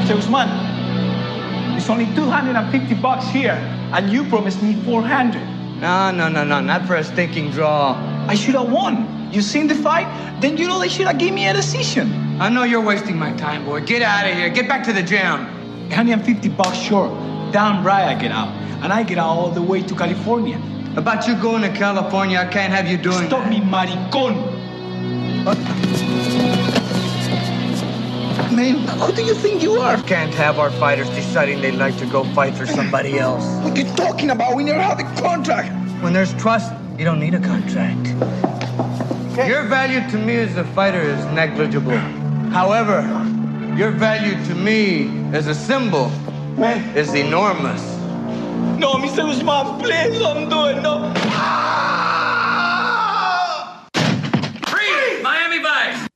Mr. Usman, it's only $250 here, and you promised me 400. No, not for a stinking draw. I should have won. You seen the fight? Then you know they should have given me a decision. I know you're wasting my time, boy. Get out of here. Get back to the gym. $150 short. Damn right I get out. And I get out all the way to California. About you going to California, I can't have you doing Stop that. me, maricón. Man, who do you think you are? Can't have our fighters deciding they'd like to go fight for somebody else. What are you talking about? We never had a contract. When there's trust, you don't need a contract. Okay. Your value to me as a fighter is negligible. However, your value to me as a symbol is enormous. No, Mr. Usman, please don't do it. No. Freeze! Miami Vice!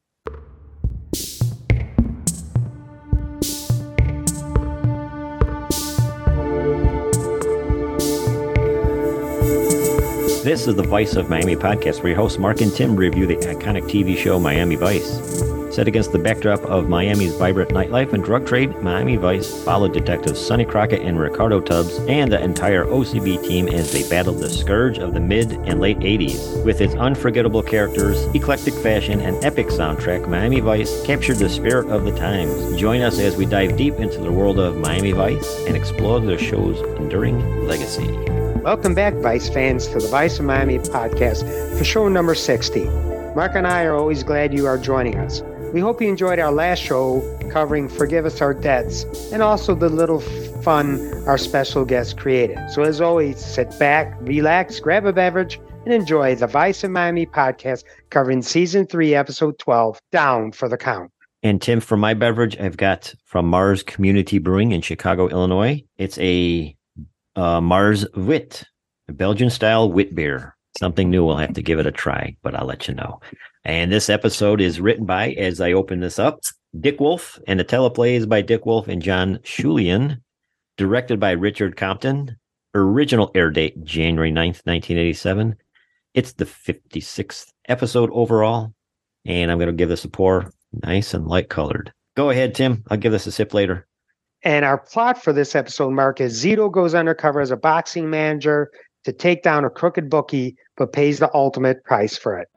This is the Vice of Miami podcast, where your hosts Mark and Tim review the iconic TV show Miami Vice. Set against the backdrop of Miami's vibrant nightlife and drug trade, Miami Vice followed detectives Sonny Crockett and Ricardo Tubbs and the entire OCB team as they battled the scourge of the mid and late 80s. With its unforgettable characters, eclectic fashion, and epic soundtrack, Miami Vice captured the spirit of the times. Join us as we dive deep into the world of Miami Vice and explore the show's enduring legacy. Welcome back, Vice fans, to the Vice of Miami podcast for show number 60. Mark and I are always glad you are joining us. We hope you enjoyed our last show covering Forgive Us Our Debts and also the little fun our special guest created. So as always, sit back, relax, grab a beverage, and enjoy the Vice of Miami podcast covering Season 3, Episode 12, Down for the Count. And Tim, for my beverage, I've got from Mars Community Brewing in Chicago, Illinois. It's a Mars Wit, a Belgian-style wit beer. Something new. We'll have to give it a try, but I'll let you know. And this episode is written by, as I open this up, Dick Wolf, and the teleplay is by Dick Wolf and John Schulian, directed by Richard Compton. Original air date, January 9th, 1987. It's the 56th episode overall, and I'm going to give this a pour. Nice and light colored. Go ahead, Tim. I'll give this a sip later. And our plot for this episode, Mark, is Zito goes undercover as a boxing manager to take down a crooked bookie, but pays the ultimate price for it.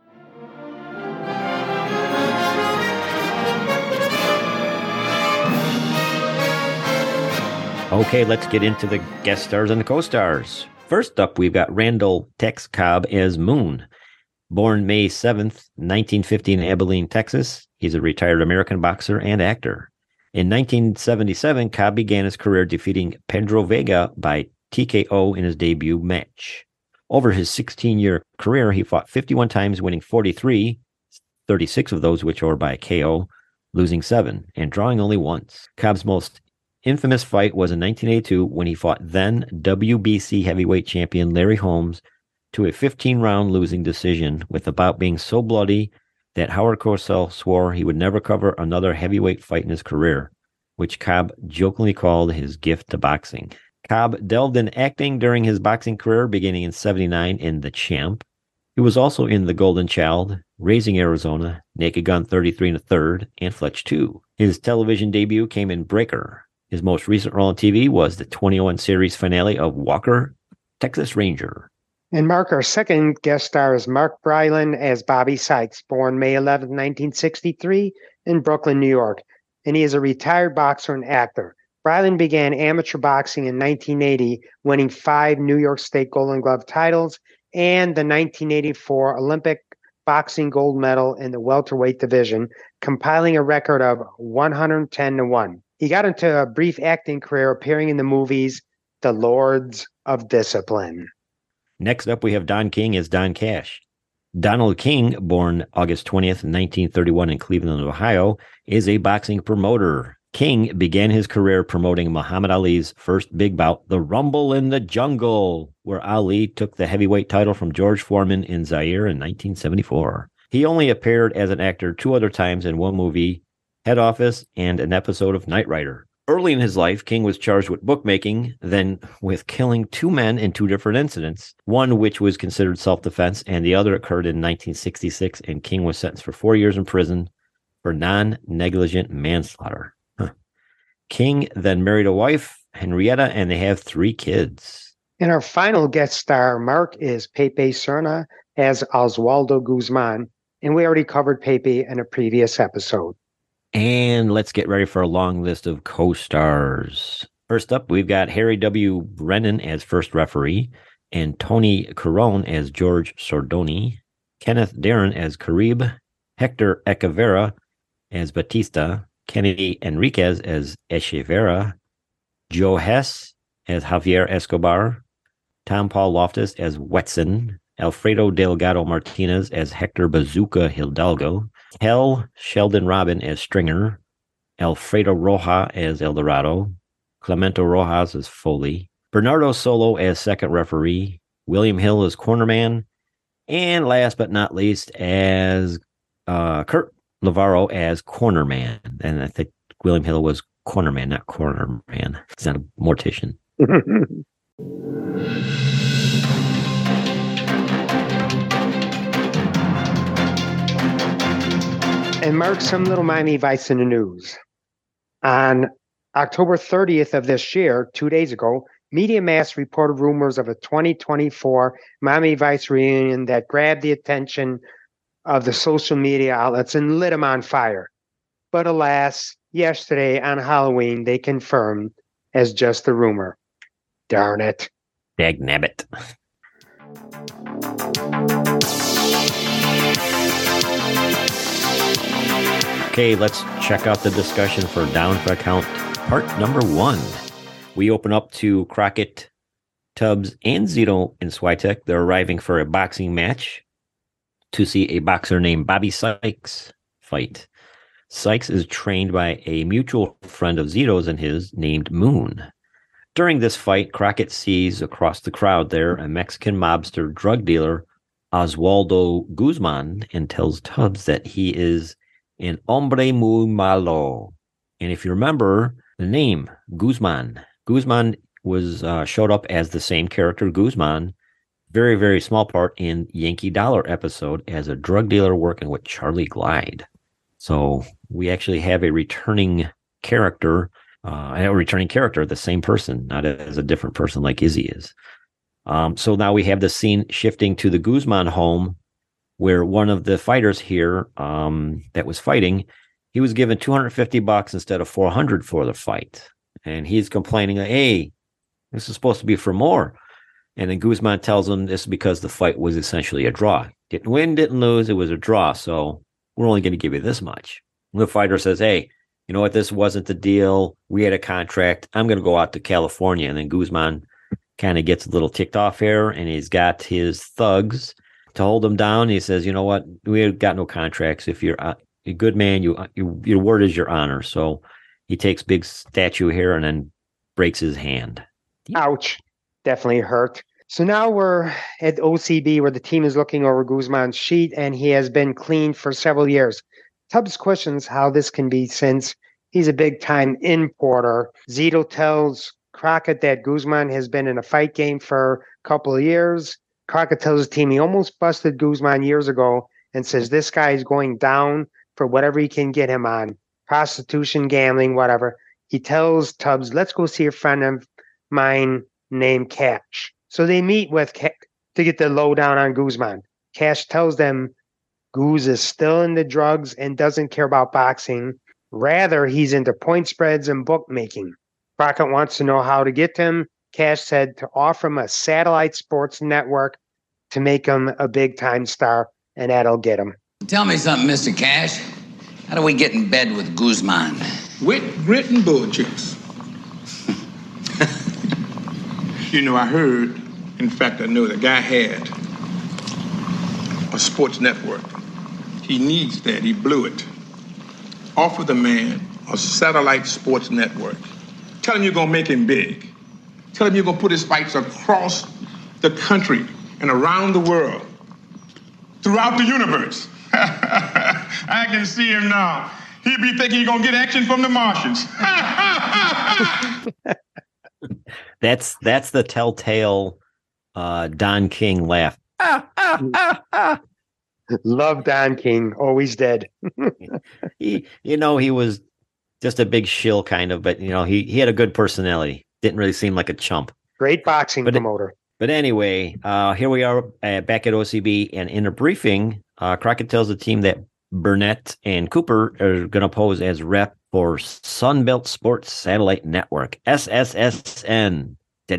Okay, let's get into the guest stars and the co-stars. First up, we've got Randall Tex Cobb as Moon. Born May 7th, 1950 in Abilene, Texas, he's a retired American boxer and actor. In 1977, Cobb began his career defeating Pedro Vega by TKO in his debut match. Over his 16-year career, he fought 51 times, winning 43, 36 of those which were by KO, losing 7, and drawing only once. Cobb's most infamous fight was in 1982 when he fought then WBC heavyweight champion Larry Holmes to a 15-round losing decision, with the bout being so bloody that Howard Cosell swore he would never cover another heavyweight fight in his career, which Cobb jokingly called his gift to boxing. Cobb delved in acting during his boxing career, beginning in 1979 in The Champ. He was also in The Golden Child, Raising Arizona, Naked Gun 33 1/3, and Fletch 2. His television debut came in Breaker. His most recent role on TV was the 2001 series finale of Walker, Texas Ranger. And Mark, our second guest star is Mark Bryland as Bobby Sykes, born May 11, 1963 in Brooklyn, New York. And he is a retired boxer and actor. Bryland began amateur boxing in 1980, winning 5 New York State Golden Glove titles and the 1984 Olympic boxing gold medal in the welterweight division, compiling a record of 110-1. He got into a brief acting career appearing in the movies The Lords of Discipline. Next up, we have Don King as Don Cash. Donald King, born August 20th, 1931 in Cleveland, Ohio, is a boxing promoter. King began his career promoting Muhammad Ali's first big bout, the Rumble in the Jungle, where Ali took the heavyweight title from George Foreman in Zaire in 1974. He only appeared as an actor 2 other times in one movie, Head Office, and an episode of Knight Rider. Early in his life, King was charged with bookmaking, then with killing 2 men in 2 different incidents, one which was considered self-defense, and the other occurred in 1966, and King was sentenced for 4 years in prison for non-negligent manslaughter. King then married a wife, Henrietta, and they have 3 kids. And our final guest star, Mark, is Pepe Serna as Oswaldo Guzman. And we already covered Pepe in a previous episode. And let's get ready for a long list of co-stars. First up, we've got Harry W. Brennan as first referee, and Tony Carone as George Sordoni, Kenneth Darren as Carib, Hector Echeverra as Batista, Kennedy Enriquez as Echeverra, Joe Hess as Javier Escobar, Tom Paul Loftus as Wetson, Alfredo Delgado Martinez as Hector Bazooka Hidalgo, Hell Sheldon Robin as Stringer, Alfredo Roja as Eldorado, Clemento Rojas as Foley, Bernardo Solo as second referee, William Hill as cornerman, and last but not least, as Kurt Navarro as cornerman. And I think William Hill was cornerman, not cornerman. He's not a mortician. And Mark, some little Miami Vice in the news. On October 30th of this year, 2 days ago, Media Mass reported rumors of a 2024 Miami Vice reunion that grabbed the attention of the social media outlets and lit them on fire. But alas, yesterday on Halloween, they confirmed as just a rumor. Darn it. Dagnabbit. Okay, let's check out the discussion for Down for Count part number 1. We open up to Crockett, Tubbs, and Zito in Switek. They're arriving for a boxing match to see a boxer named Bobby Sykes fight. Sykes is trained by a mutual friend of Zito's and his named Moon. During this fight, Crockett sees across the crowd there a Mexican mobster drug dealer, Oswaldo Guzman, and tells Tubbs that he is an hombre muy malo. And if you remember the name, Guzman was showed up as the same character, Guzman, very, very small part in Yankee Dollar episode as a drug dealer working with Charlie Glide. So we actually have a returning character, the same person, not as a different person like Izzy is. So now we have the scene shifting to the Guzman home, where one of the fighters here that was fighting, he was given $250 instead of $400 for the fight. And he's complaining, hey, this is supposed to be for more. And then Guzman tells him this is because the fight was essentially a draw. Didn't win, didn't lose, it was a draw. So we're only going to give you this much. And the fighter says, hey, you know what, this wasn't the deal. We had a contract. I'm going to go out to California. And then Guzman kind of gets a little ticked off here, and he's got his thugs to hold him down. He says, you know what, we got no contracts. If you're a good man, your word is your honor. So he takes big statue here and then breaks his hand. Ouch. Definitely hurt. So now we're at OCB where the team is looking over Guzman's sheet, and he has been clean for several years. Tubbs questions how this can be since he's a big-time importer. Zito tells Crockett that Guzman has been in a fight game for a couple of years. Crockett tells his team he almost busted Guzman years ago and says this guy is going down for whatever he can get him on. Prostitution, gambling, whatever. He tells Tubbs, let's go see a friend of mine named Cash. So they meet with Cash to get the lowdown on Guzman. Cash tells them Guz is still into drugs and doesn't care about boxing. Rather, he's into point spreads and bookmaking. Crockett wants to know how to get to him. Cash said to offer him a satellite sports network to make him a big-time star, and that'll get him. Tell me something, Mr. Cash. How do we get in bed with Guzman? Wit, grit, and bull chips. You know, I heard, in fact, I know the guy had a sports network. He needs that. He blew it. Offer the man a satellite sports network. Tell him you're going to make him big. Tell him you're going to put his fights across the country and around the world, throughout the universe. I can see him now. He'd be thinking he's going to get action from the Martians. That's the telltale Don King laugh. Love Don King, always dead. He was just a big shill kind of, but he had a good personality. Didn't really seem like a chump. Great boxing promoter. But anyway, here we are back at OCB, and in a briefing, Crockett tells the team that Burnett and Cooper are going to pose as rep for Sunbelt Sports Satellite Network, SSSN.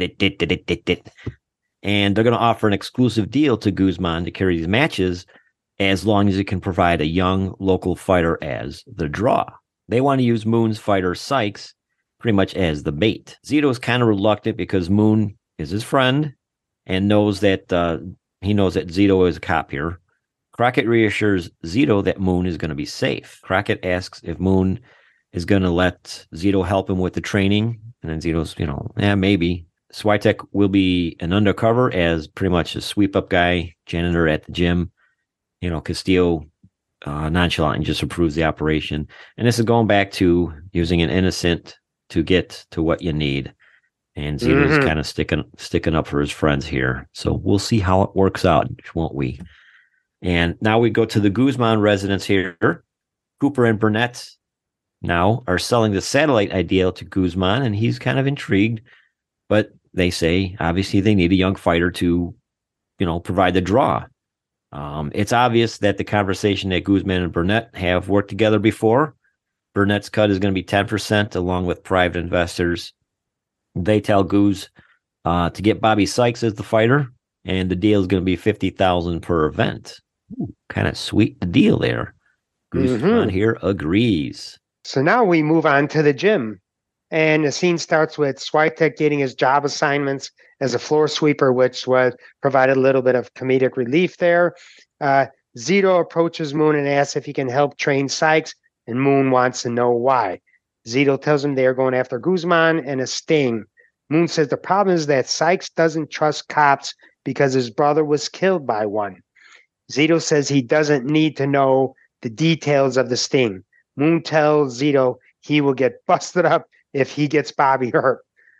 And they're going to offer an exclusive deal to Guzman to carry these matches as long as he can provide a young local fighter as the draw. They want to use Moon's fighter Sykes pretty much as the bait. Zito's kind of reluctant because Moon is his friend and knows that he knows that Zito is a cop here. Crockett reassures Zito that Moon is going to be safe. Crockett asks if Moon is going to let Zito help him with the training. And then Zito's, maybe. Switek will be an undercover as pretty much a sweep-up guy, janitor at the gym. Castillo nonchalant and just approves the operation. And this is going back to using an innocent to get to what you need. And Zito's kind of sticking up for his friends here. So we'll see how it works out, won't we? And now we go to the Guzman residence here. Cooper and Burnett now are selling the satellite idea to Guzman, and he's kind of intrigued. But they say, obviously, they need a young fighter to, provide the draw. It's obvious that the conversation that Guzman and Burnett have worked together before. Burnett's cut is going to be 10% along with private investors. They tell Guz to get Bobby Sykes as the fighter, and the deal is going to be $50,000 per event. Kind of sweet deal there. Guzman here agrees. So now we move on to the gym. And the scene starts with Switek getting his job assignments as a floor sweeper, which provided a little bit of comedic relief there. Zito approaches Moon and asks if he can help train Sykes, and Moon wants to know why. Zito tells him they are going after Guzman and a sting. Moon says the problem is that Sykes doesn't trust cops because his brother was killed by one. Zito says he doesn't need to know the details of the sting. Moon tells Zito he will get busted up if he gets Bobby hurt.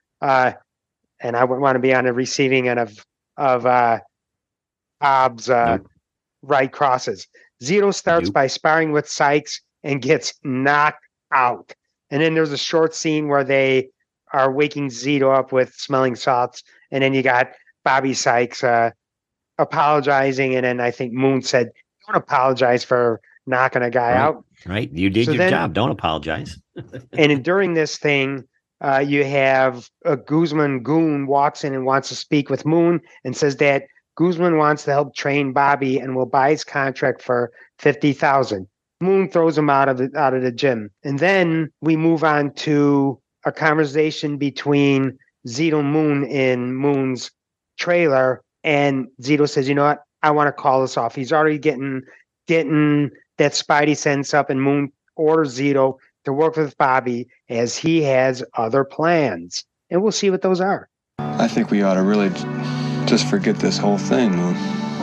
And I wouldn't want to be on the receiving end of Bob's right crosses. Zito starts by sparring with Sykes and gets knocked out. And then there's a short scene where they are waking Zito up with smelling salts. And then you got Bobby Sykes apologizing. And then I think Moon said, don't apologize for knocking a guy out. Right. You did your job. Don't apologize. And during this thing, you have a Guzman goon walks in and wants to speak with Moon and says that Guzman wants to help train Bobby and will buy his contract for $50,000. Moon throws him out of the gym. And then we move on to a conversation between Zito and Moon in Moon's trailer. And Zito says, you know what? I want to call this off. He's already getting that spidey sense up, and Moon orders Zito to work with Bobby as he has other plans. And we'll see what those are. I think we ought to really just forget this whole thing, Moon.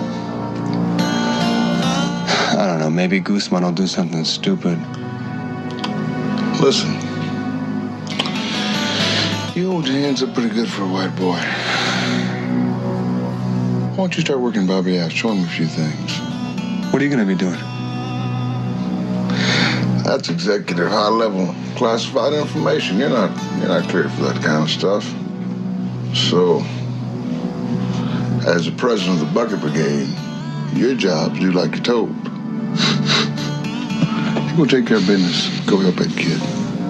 I don't know, maybe Guzman will do something stupid. Listen, you hold your hands up pretty good for a white boy. Why don't you start working Bobby out, show him a few things. What are you going to be doing? That's executive, high-level, classified information. You're not cleared for that kind of stuff. So, as the president of the Bucket Brigade, your job is do like you're told. You go take care of business. Go help that kid.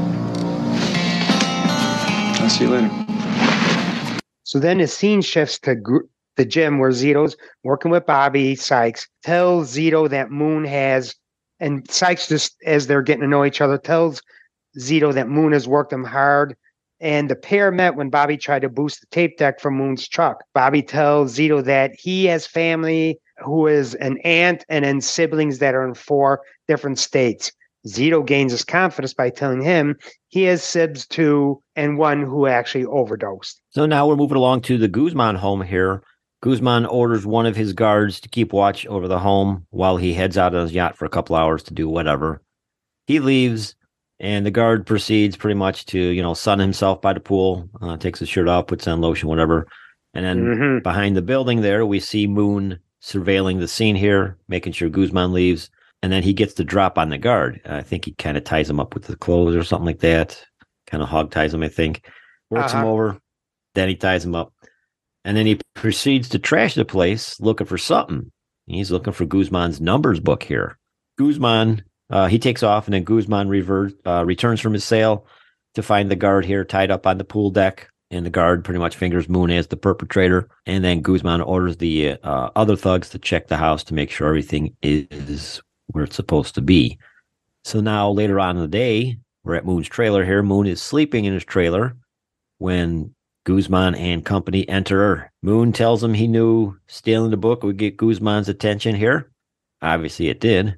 I'll see you later. So then the scene shifts to the gym where Zito's working with Bobby Sykes, tells Zito that Moon has, and Sykes, just as they're getting to know each other, tells Zito that Moon has worked him hard. And the pair met when Bobby tried to boost the tape deck from Moon's truck. Bobby tells Zito that he has family who is an aunt and then siblings that are in 4 different states. Zito gains his confidence by telling him he has sibs too, and one who actually overdosed. So now we're moving along to the Guzman home here. Guzman orders one of his guards to keep watch over the home while he heads out on his yacht for a couple hours to do whatever. He leaves, and the guard proceeds pretty much to, sun himself by the pool, takes his shirt off, puts on lotion, whatever. And then behind the building there, we see Moon surveilling the scene here, making sure Guzman leaves. And then he gets the drop on the guard. I think he kind of ties him up with the clothes or something like that. Kind of hog ties him, I think. Works him over. Then he ties him up. And then he proceeds to trash the place looking for something. He's looking for Guzman's numbers book here. Guzman, he takes off, and then Guzman returns from his sale to find the guard here tied up on the pool deck. And the guard pretty much fingers Moon as the perpetrator. And then Guzman orders the other thugs to check the house to make sure everything is where it's supposed to be. So now later on in the day, we're at Moon's trailer here. Moon is sleeping in his trailer when Guzman and company enter. Moon tells him he knew stealing the book would get Guzman's attention here. Obviously it did.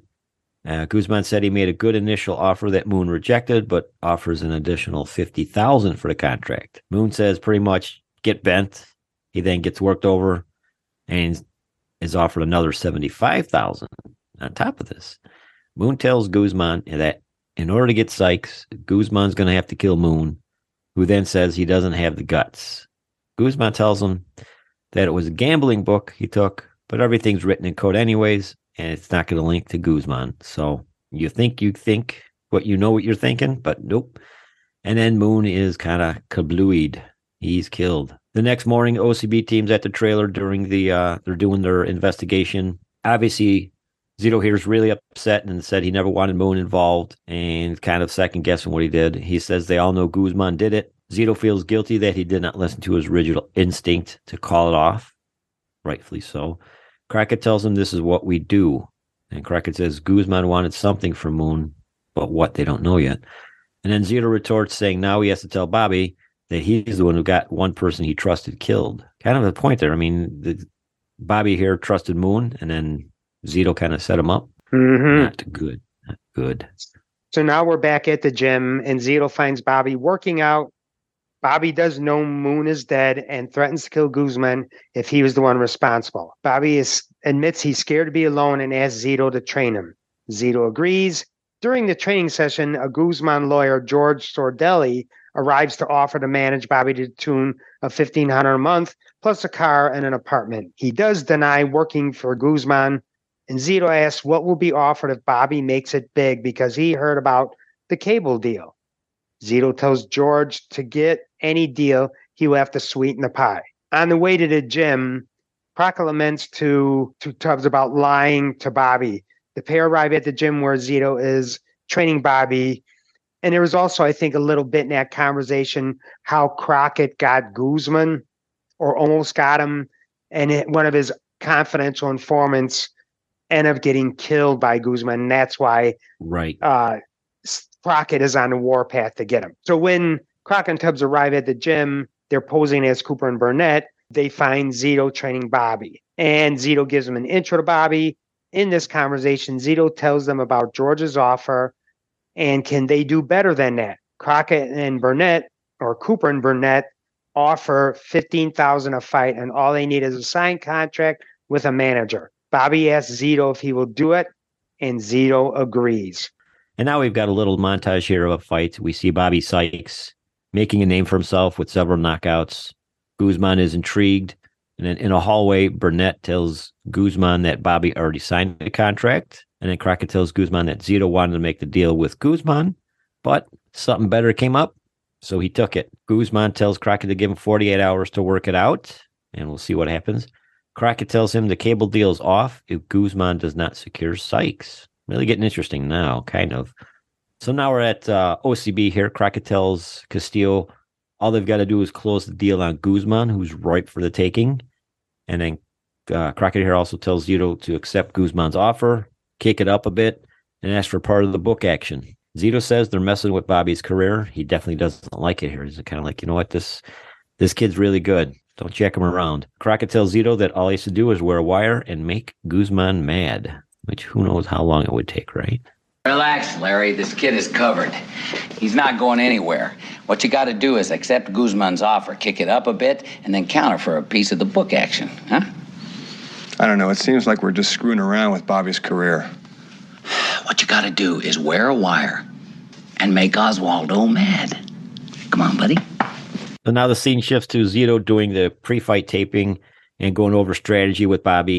Guzman said he made a good initial offer that Moon rejected, but offers an additional $50,000 for the contract. Moon says pretty much get bent. He then gets worked over and is offered another $75,000 on top of this. Moon tells Guzman that in order to get Sykes, Guzman's going to have to kill Moon, who then says he doesn't have the guts. Guzman tells him that it was a gambling book he took, but everything's written in code anyways, and it's not going to link to Guzman. So you think what you know what you're thinking, but nope. And then Moon is kind of kablooied. He's killed. The next morning, OCB team's at the trailer during they're doing their investigation. Obviously, Zito here is really upset and said he never wanted Moon involved and kind of second guessing what he did. He says they all know Guzman did it. Zito feels guilty that he did not listen to his original instinct to call it off. Rightfully so. Crockett tells him this is what we do. And Crockett says Guzman wanted something from Moon, but what they don't know yet. And then Zito retorts saying now he has to tell Bobby that he's the one who got one person he trusted killed. Kind of the point there. I mean, Bobby here trusted Moon, and then Zito kind of set him up. Not good. Not good. So now we're back at the gym, and Zito finds Bobby working out. Bobby does know Moon is dead and threatens to kill Guzman if he was the one responsible. Bobby admits he's scared to be alone and asks Zito to train him. Zito agrees. During the training session, a Guzman lawyer, George Sordelli, arrives to offer to manage Bobby to the tune of $1,500 a month, plus a car and an apartment. He does deny working for Guzman, and Zito asks what will be offered if Bobby makes it big because he heard about the cable deal. Zito tells George to get any deal, he will have to sweeten the pie. On the way to the gym, Crockett laments to Tubbs about lying to Bobby. The pair arrive at the gym where Zito is training Bobby. And there was also, I think, a little bit in that conversation how Crockett got Guzman or almost got him. And one of his confidential informants ended up getting killed by Guzman. And that's why Crockett is on the warpath to get him. So when Crockett and Tubbs arrive at the gym, they're posing as Cooper and Burnett. They find Zito training Bobby. And Zito gives them an intro to Bobby. In this conversation, Zito tells them about George's offer and can they do better than that. Crockett and Burnett, or Cooper and Burnett, offer $15,000 a fight, and all they need is a signed contract with a manager. Bobby asks Zito if he will do it, and Zito agrees. And now we've got a little montage here of a fight. We see Bobby Sykes making a name for himself with several knockouts. Guzman is intrigued. And then in a hallway, Burnett tells Guzman that Bobby already signed the contract. And then Crockett tells Guzman that Zito wanted to make the deal with Guzman, but something better came up, so he took it. Guzman tells Crockett to give him 48 hours to work it out, and we'll see what happens. Crockett tells him the cable deal is off if Guzman does not secure Sykes. Really getting interesting now, kind of. So now we're at OCB here. Crockett tells Castillo all they've got to do is close the deal on Guzman, who's ripe for the taking. And then Crockett here also tells Zito to accept Guzman's offer, kick it up a bit, and ask for part of the book action. Zito says they're messing with Bobby's career. He definitely doesn't like it here. He's kind of like, you know what, this kid's really good. Don't check him around. Crockett tells Zito that all he has to do is wear a wire and make Guzman mad, which who knows how long it would take, right? Relax, Larry. This kid is covered. He's not going anywhere. What you got to do is accept Guzman's offer, kick it up a bit, and then counter for a piece of the book action, huh? I don't know. It seems like we're just screwing around with Bobby's career. What you got to do is wear a wire and make Oswaldo mad. Come on, buddy. So now the scene shifts to Zito doing the pre-fight taping and going over strategy with Bobby.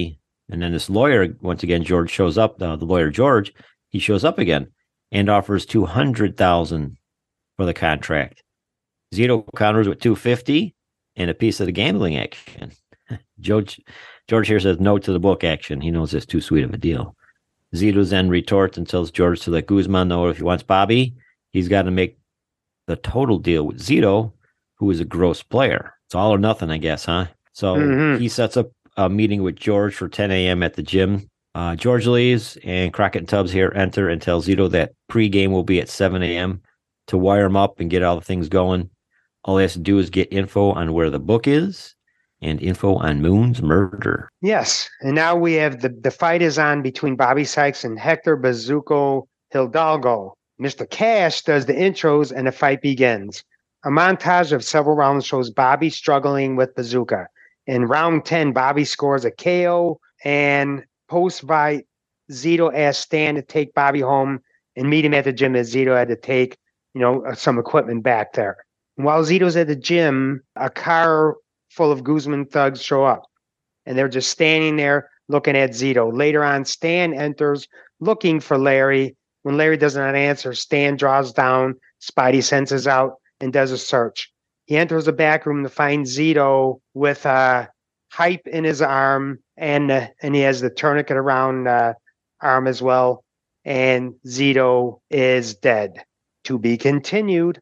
And then this lawyer, once again, George shows up. The lawyer George, he shows up again and offers $200,000 for the contract. Zito counters with $250 and a piece of the gambling action. George here says no to the book action. He knows it's too sweet of a deal. Zito then retorts and tells George to let Guzman know if he wants Bobby, he's got to make the total deal with Zito, who is a gross player. It's all or nothing, I guess, huh? So he sets up a meeting with George for 10 a.m. at the gym. George leaves, and Crockett and Tubbs here enter and tell Zito that pregame will be at 7 a.m. to wire him up and get all the things going. All he has to do is get info on where the book is and info on Moon's murder. Yes, and now we have the fight is on between Bobby Sykes and Hector Bazooka Hidalgo. Mr. Cash does the intros, and the fight begins. A montage of several rounds shows Bobby struggling with Bazooka. In round 10, Bobby scores a KO, and post-fight, Zito asked Stan to take Bobby home and meet him at the gym, as Zito had to take, some equipment back there. And while Zito's at the gym, a car full of Guzman thugs show up, and they're just standing there looking at Zito. Later on, Stan enters looking for Larry. When Larry does not answer, Stan draws down Spidey senses out and does a search. He enters the back room to find Zito with a hype in his arm, and he has the tourniquet around arm as well. And Zito is dead. To be continued.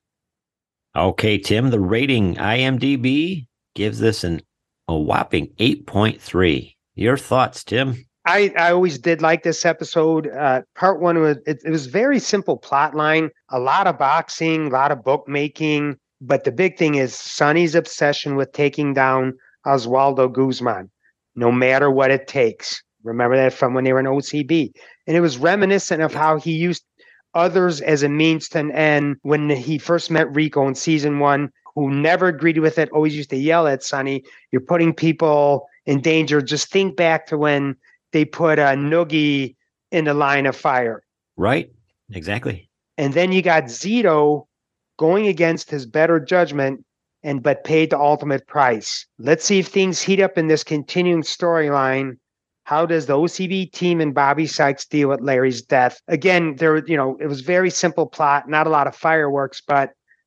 Okay, Tim, the rating IMDb gives this a whopping 8.3. Your thoughts, Tim? I always did like this episode. Part one was it was very simple plot line, a lot of boxing, a lot of bookmaking, but the big thing is Sonny's obsession with taking down Oswaldo Guzman, no matter what it takes. Remember that from when they were in OCB. And it was reminiscent of how he used others as a means to an end when he first met Rico in season 1, who never agreed with it, always used to yell at Sonny, "You're putting people in danger." Just think back to when they put Noogie in the line of fire. Right, exactly. And then you got Zito going against his better judgment, but paid the ultimate price. Let's see if things heat up in this continuing storyline. How does the OCB team and Bobby Sykes deal with Larry's death? Again, it was very simple plot, not a lot of fireworks, but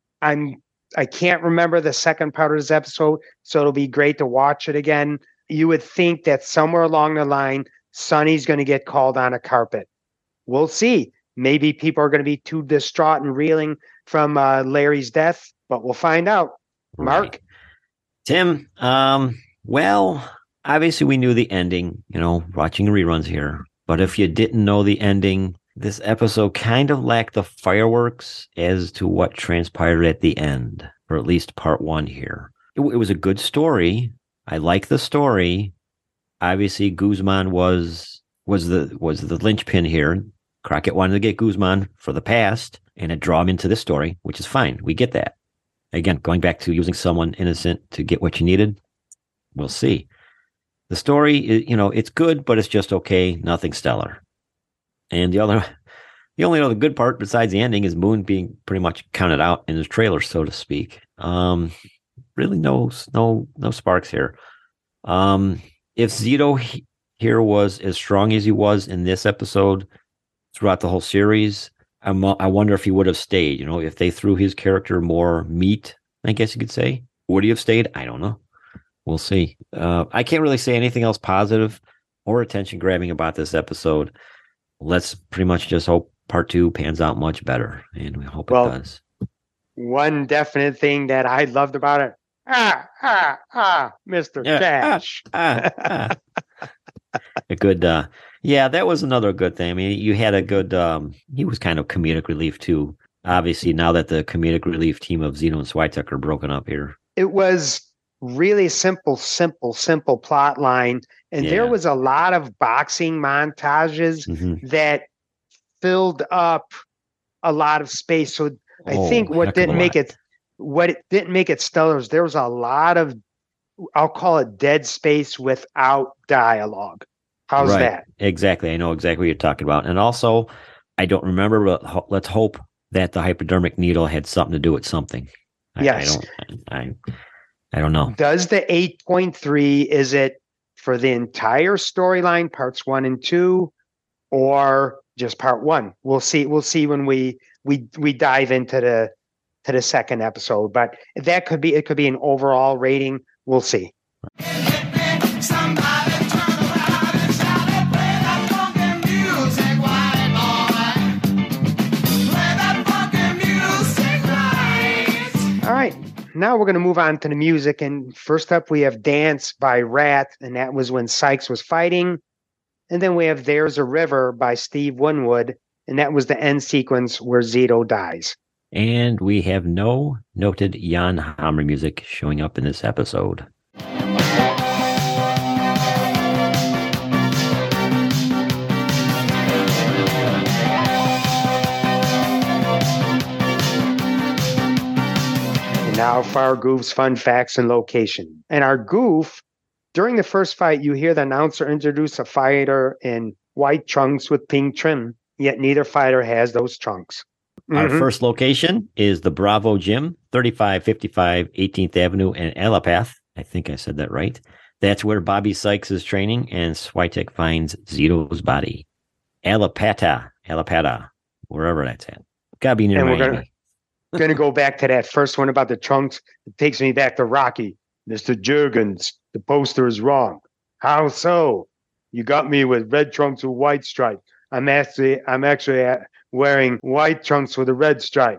I can't remember the second part of this episode, so it'll be great to watch it again. You would think that somewhere along the line, Sonny's going to get called on a carpet. We'll see. Maybe people are going to be too distraught and reeling from Larry's death, but we'll find out. Mark? Right. Tim, well, obviously we knew the ending, watching reruns here. But if you didn't know the ending, this episode kind of lacked the fireworks as to what transpired at the end, or at least part one here. It was a good story. I like the story. Obviously, Guzman was the linchpin here. Crockett wanted to get Guzman for the past and it draw him into this story, which is fine. We get that. Again, going back to using someone innocent to get what you needed, we'll see. The story, it's good, but it's just okay. Nothing stellar. And the only other good part besides the ending is Moon being pretty much counted out in his trailer, so to speak. Really no sparks here. If Zito here was as strong as he was in this episode throughout the whole series, I wonder if he would have stayed. If they threw his character more meat, I guess you could say, would he have stayed? I don't know. We'll see. I can't really say anything else positive or attention grabbing about this episode. Let's pretty much just hope part 2 pans out much better, and we hope it does. One definite thing that I loved about it, Mr. Cash. A good, that was another good thing. I mean, you had a good, he was kind of comedic relief too. Obviously, now that the comedic relief team of Zito and Switek are broken up here. It was really simple plot line. And there was a lot of boxing montages that filled up a lot of space. So I think what didn't make it stellar is there was a lot of, I'll call it dead space without dialogue. How's that? Exactly. I know exactly what you're talking about. And also, I don't remember, but let's hope that the hypodermic needle had something to do with something. I don't know. Does the 8.3, is it for the entire storyline, parts 1 and 2, or just part 1. We'll see when we dive into the second episode, but it could be an overall rating. We'll see. All right, now we're going to move on to the music. And first up, we have Dance by Ratt, and that was when Sykes was fighting. And then we have There's a River by Steve Winwood, and that was the end sequence where Zito dies. And we have no noted Jan Hammer music showing up in this episode. Now for our Goof's fun facts and location. And our Goof, during the first fight, you hear the announcer introduce a fighter in white trunks with pink trim, yet neither fighter has those trunks. Our first location is the Bravo Gym, 3555 18th Avenue in Alapath. I think I said that right. That's where Bobby Sykes is training, and Switek finds Zito's body. Alapata, wherever that's at. Gotta be near Miami. Going to go back to that first one about the trunks. It takes me back to Rocky. Mr. Juergens, the poster is wrong. How so? You got me with red trunks with white stripe. I'm actually wearing white trunks with a red stripe.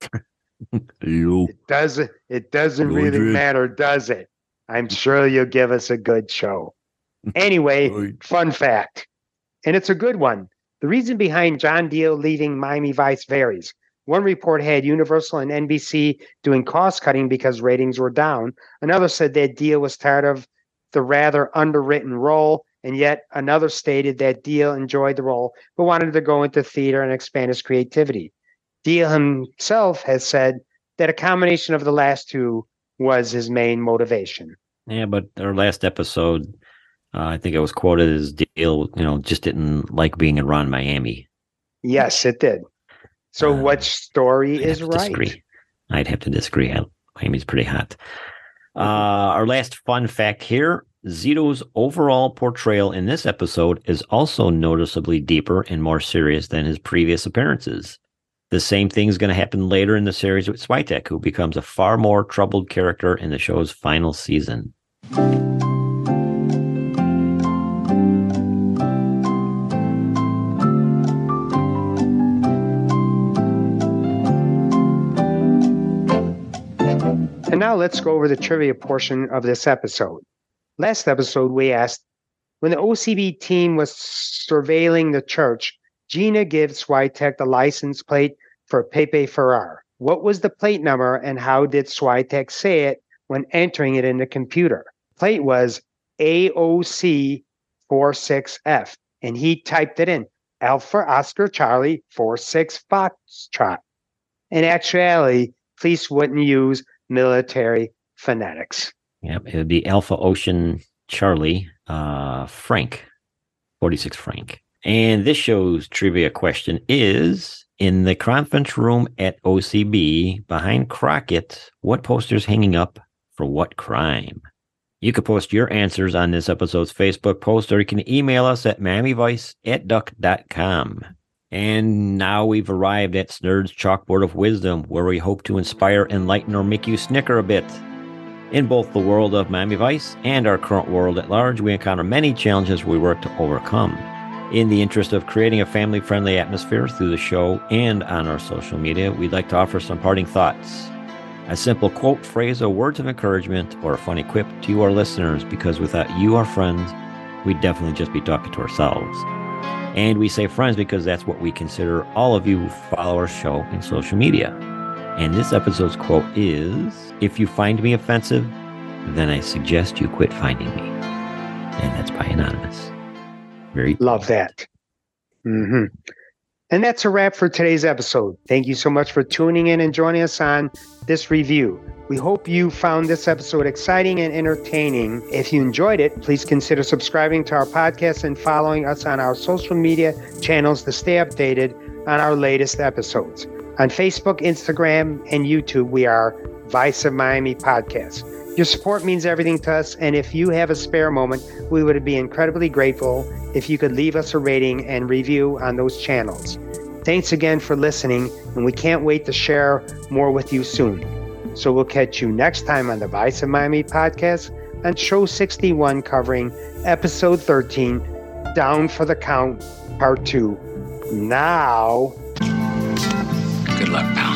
It doesn't really matter, does it? I'm sure you'll give us a good show. Anyway, fun fact, and it's a good one. The reason behind John Deal leaving Miami Vice varies. One report had Universal and NBC doing cost cutting because ratings were down. Another said that Deal was tired of the rather underwritten role, and yet another stated that Deal enjoyed the role but wanted to go into theater and expand his creativity. Deal himself has said that a combination of the last two was his main motivation. Yeah, but our last episode, I think it was quoted as Deal, just didn't like being around Miami. Yes, it did. So what story is right? Disagree. I'd have to disagree. Miami's pretty hot. Our last fun fact here, Zito's overall portrayal in this episode is also noticeably deeper and more serious than his previous appearances. The same thing is going to happen later in the series with Switek, who becomes a far more troubled character in the show's final season. And now let's go over the trivia portion of this episode. Last episode, we asked, when the OCB team was surveilling the church, Gina gives Switek the license plate for Pepe Ferrar. What was the plate number and how did Switek say it when entering it in the computer? Plate was AOC 46F, and he typed it in, Alpha Oscar Charlie 46 Foxtrot. In actuality, police wouldn't use military phonetics. Yep, it would be Alpha Ocean Charlie Frank, 46 Frank. And this show's trivia question is, in the conference room at OCB, behind Crockett, what poster's hanging up for what crime? You can post your answers on this episode's Facebook post, or you can email us at miamivice@duck.com. And now we've arrived at Snurd's Chalkboard of Wisdom, where we hope to inspire, enlighten, or make you snicker a bit. In both the world of Miami Vice and our current world at large, we encounter many challenges we work to overcome. In the interest of creating a family-friendly atmosphere through the show and on our social media, we'd like to offer some parting thoughts. A simple quote, phrase, or words of encouragement, or a funny quip to you, our listeners, because without you, our friends, we'd definitely just be talking to ourselves. And we say friends because that's what we consider all of you who follow our show in social media. And this episode's quote is, if you find me offensive, then I suggest you quit finding me. And that's by Anonymous. Very love that. Mm-hmm. And that's a wrap for today's episode. Thank you so much for tuning in and joining us on this review. We hope you found this episode exciting and entertaining. If you enjoyed it, please consider subscribing to our podcast and following us on our social media channels to stay updated on our latest episodes. On Facebook, Instagram, and YouTube, we are Vice of Miami Podcast. Your support means everything to us, and if you have a spare moment, we would be incredibly grateful if you could leave us a rating and review on those channels. Thanks again for listening, and we can't wait to share more with you soon. So we'll catch you next time on the Vice of Miami podcast on Show 61, covering Episode 13, Down for the Count, Part 2. Now... Good luck, pal.